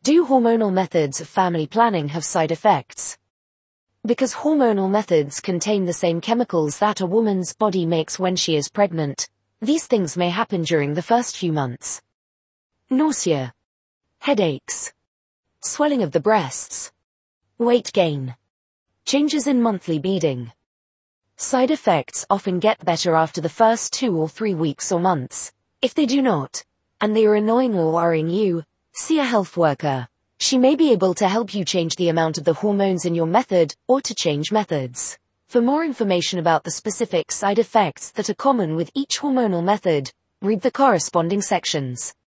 Do hormonal methods of family planning have side effects? Because hormonal methods contain the same chemicals that a woman's body makes when she is pregnant, these things may happen during the first few months. Nausea, headaches, swelling of the breasts, weight gain, changes in monthly bleeding. Side effects often get better after the first 2 or 3 weeks or months. If they do not, and they are annoying or worrying you, see a health worker. She may be able to help you change the amount of the hormones in your method or to change methods. For more information about the specific side effects that are common with each hormonal method, read the corresponding sections.